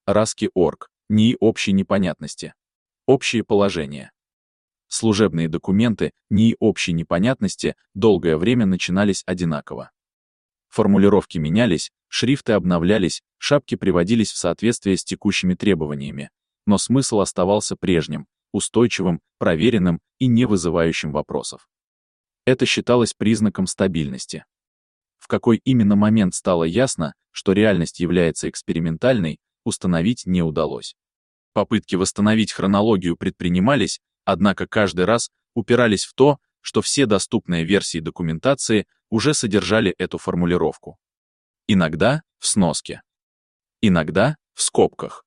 Раски.орг. НИИ общей непонятности. Общие положения. Служебные документы НИИ общей непонятности долгое время начинались одинаково. Формулировки менялись, шрифты обновлялись, шапки приводились в соответствие с текущими требованиями, но смысл оставался прежним, устойчивым, проверенным и не вызывающим вопросов. Это считалось признаком стабильности. В какой именно момент стало ясно, что реальность является экспериментальной, установить не удалось. Попытки восстановить хронологию предпринимались, однако каждый раз упирались в то, что все доступные версии документации уже содержали эту формулировку. Иногда в сноске. Иногда в скобках.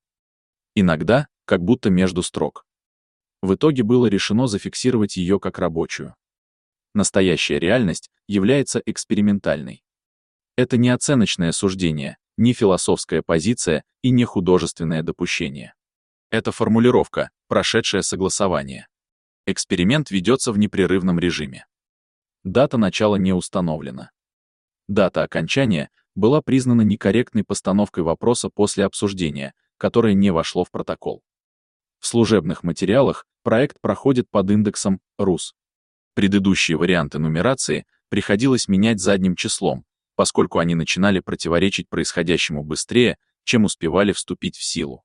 Иногда как будто между строк. В итоге было решено зафиксировать ее как рабочую. Настоящая реальность является экспериментальной. Это не оценочное суждение, не философская позиция и не художественное допущение. Это формулировка, прошедшая согласование. Эксперимент ведется в непрерывном режиме. Дата начала не установлена. Дата окончания была признана некорректной постановкой вопроса после обсуждения, которое не вошло в протокол. В служебных материалах проект проходит под индексом РУС. Предыдущие варианты нумерации приходилось менять задним числом, поскольку они начинали противоречить происходящему быстрее, чем успевали вступить в силу.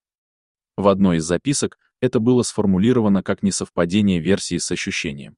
В одной из записок это было сформулировано как несовпадение версии с ощущением.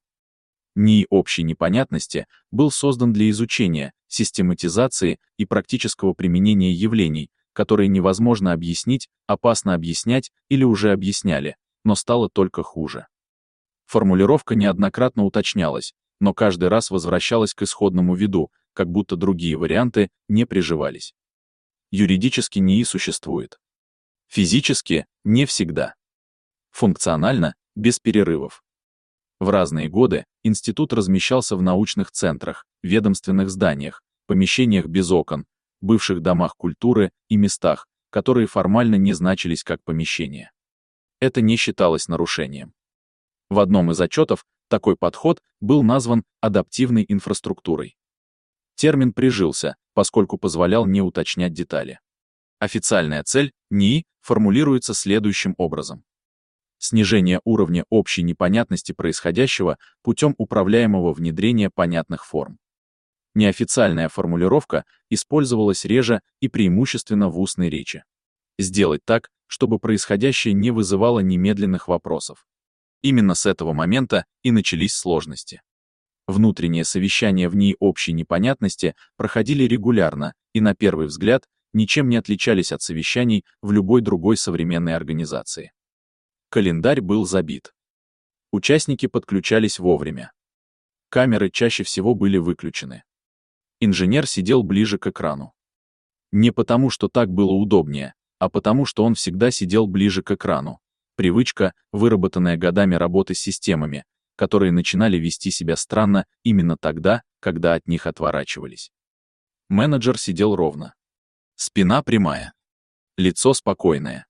НИИ общей непонятности был создан для изучения, систематизации и практического применения явлений, которые невозможно объяснить, опасно объяснять или уже объясняли, но стало только хуже. Формулировка неоднократно уточнялась, но каждый раз возвращалась к исходному виду, как будто другие варианты не приживались. Юридически НИИ существует. Физически — не всегда. Функционально — без перерывов. В разные годы институт размещался в научных центрах, ведомственных зданиях, помещениях без окон, бывших домах культуры и местах, которые формально не значились как помещения. Это не считалось нарушением. В одном из отчетов такой подход был назван адаптивной инфраструктурой. Термин прижился, поскольку позволял не уточнять детали. Официальная цель НИИ формулируется следующим образом. Снижение уровня общей непонятности происходящего путем управляемого внедрения понятных форм. Неофициальная формулировка использовалась реже и преимущественно в устной речи. Сделать так, чтобы происходящее не вызывало немедленных вопросов. Именно с этого момента и начались сложности. Внутренние совещания в НИИ общей непонятности проходили регулярно и, на первый взгляд, ничем не отличались от совещаний в любой другой современной организации. Календарь был забит. Участники подключались вовремя. Камеры чаще всего были выключены. Инженер сидел ближе к экрану. Не потому, что так было удобнее, а потому, что он всегда сидел ближе к экрану. Привычка, выработанная годами работы с системами, которые начинали вести себя странно именно тогда, когда от них отворачивались. Менеджер сидел ровно. Спина прямая. Лицо спокойное.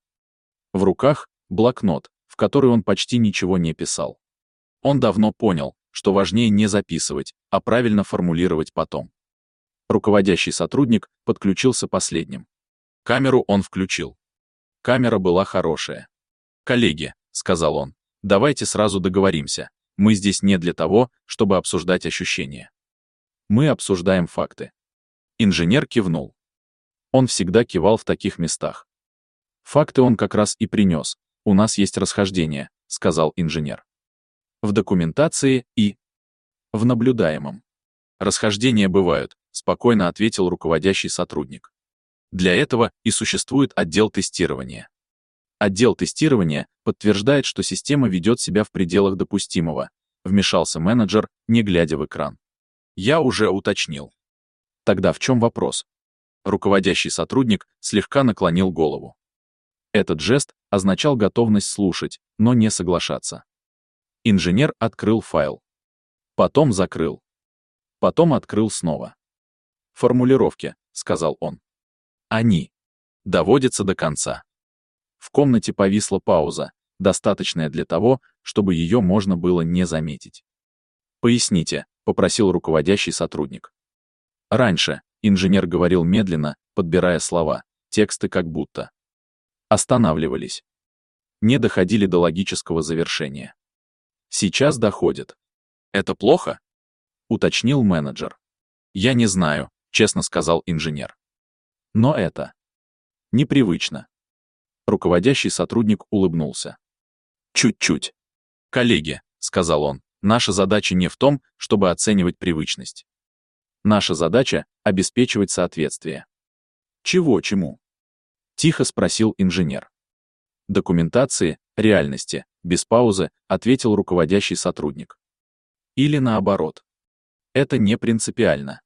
В руках блокнот, в который он почти ничего не писал. Он давно понял, что важнее не записывать, а правильно формулировать потом. Руководящий сотрудник подключился последним. Камеру он включил. Камера была хорошая. «Коллеги», — сказал он, — «давайте сразу договоримся. Мы здесь не для того, чтобы обсуждать ощущения. Мы обсуждаем факты». Инженер кивнул. Он всегда кивал в таких местах. «Факты он как раз и принес. У нас есть расхождение», — сказал инженер. «В документации и в наблюдаемом». «Расхождения бывают», — спокойно ответил руководящий сотрудник. «Для этого и существует отдел тестирования. Отдел тестирования подтверждает, что система ведет себя в пределах допустимого», — вмешался менеджер, не глядя в экран. «Я уже уточнил». «Тогда в чем вопрос?» Руководящий сотрудник слегка наклонил голову. Этот жест означал готовность слушать, но не соглашаться. Инженер открыл файл. Потом закрыл. Потом открыл снова. «Формулировки», — сказал он. «Они доводятся до конца». В комнате повисла пауза, достаточная для того, чтобы ее можно было не заметить. «Поясните», — попросил руководящий сотрудник. Раньше инженер говорил медленно, подбирая слова, тексты как будто. Останавливались. Не доходили до логического завершения. Сейчас доходят. Это плохо? Уточнил менеджер. Я не знаю, честно сказал инженер. Но это непривычно. Руководящий сотрудник улыбнулся. Чуть-чуть. Коллеги, сказал он, наша задача не в том, чтобы оценивать привычность. Наша задача — обеспечивать соответствие. Чего чему? Тихо спросил инженер. Документации, реальности, без паузы, ответил руководящий сотрудник. Или наоборот. Это не принципиально.